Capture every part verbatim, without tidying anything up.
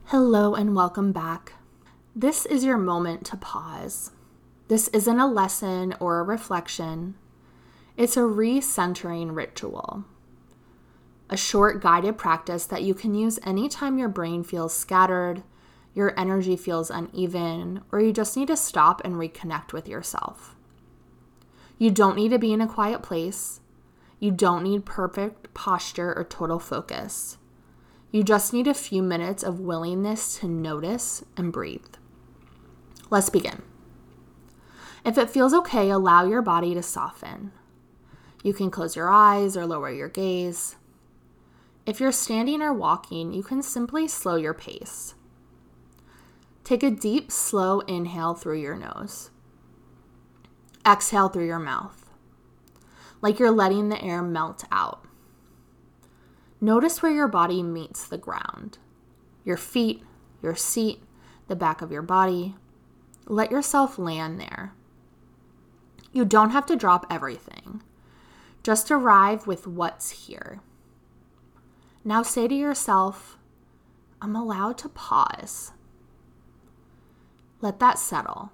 Hello and welcome back. This is your moment to pause. This isn't a lesson or a reflection. It's a recentering ritual. A short guided practice that you can use anytime your brain feels scattered, your energy feels uneven, or you just need to stop and reconnect with yourself. You don't need to be in a quiet place. You don't need perfect posture or total focus. You just need a few minutes of willingness to notice and breathe. Let's begin. If it feels okay, allow your body to soften. You can close your eyes or lower your gaze. If you're standing or walking, you can simply slow your pace. Take a deep, slow inhale through your nose. Exhale through your mouth, like you're letting the air melt out. Notice where your body meets the ground. Your feet, your seat, the back of your body. Let yourself land there. You don't have to drop everything. Just arrive with what's here. Now say to yourself, I'm allowed to pause. Let that settle.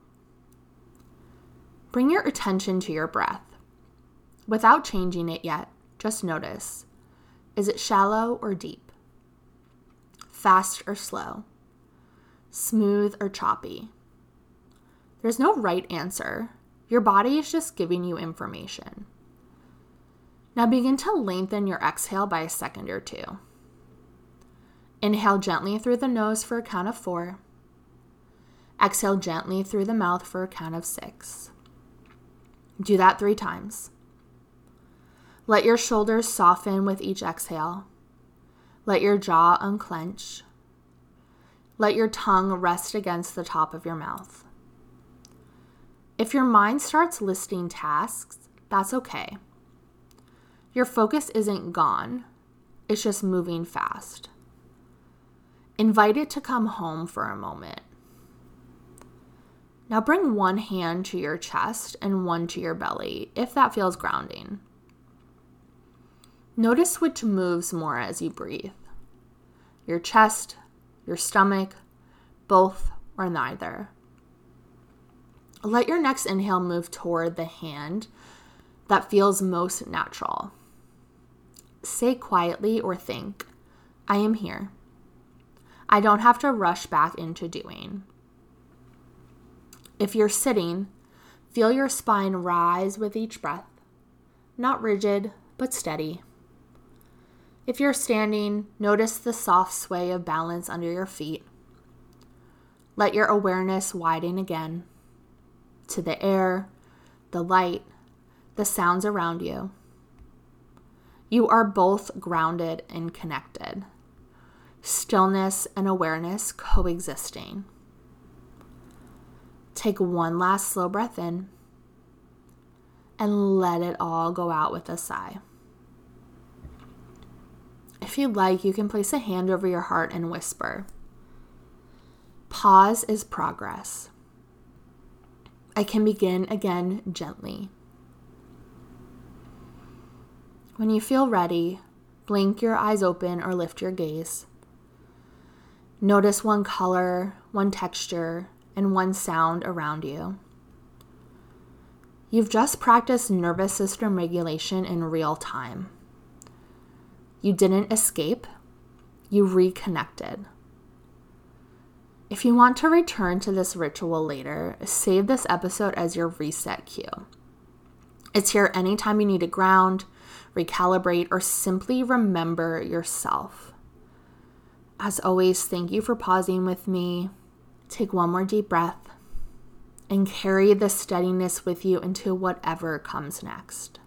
Bring your attention to your breath. Without changing it yet, just notice. Is it shallow or deep? Fast or slow? Smooth or choppy? There's no right answer. Your body is just giving you information. Now begin to lengthen your exhale by a second or two. Inhale gently through the nose for a count of four. Exhale gently through the mouth for a count of six. Do that three times. Let your shoulders soften with each exhale. Let your jaw unclench. Let your tongue rest against the top of your mouth. If your mind starts listing tasks, that's okay. Your focus isn't gone. It's just moving fast. Invite it to come home for a moment. Now bring one hand to your chest and one to your belly, if that feels grounding. Notice which moves more as you breathe. Your chest, your stomach, both or neither. Let your next inhale move toward the hand that feels most natural. Say quietly or think, I am here. I don't have to rush back into doing. If you're sitting, feel your spine rise with each breath. Not rigid, but steady. If you're standing, notice the soft sway of balance under your feet. Let your awareness widen again to the air, the light, the sounds around you. You are both grounded and connected. Stillness and awareness coexisting. Take one last slow breath in and let it all go out with a sigh. If you'd like, you can place a hand over your heart and whisper, pause is progress. I can begin again gently. When you feel ready, blink your eyes open or lift your gaze. Notice one color, one texture, and one sound around you. You've just practiced nervous system regulation in real time. You didn't escape, you reconnected. If you want to return to this ritual later, save this episode as your reset cue. It's here anytime you need to ground, recalibrate, or simply remember yourself. As always, thank you for pausing with me. Take one more deep breath and carry the steadiness with you into whatever comes next.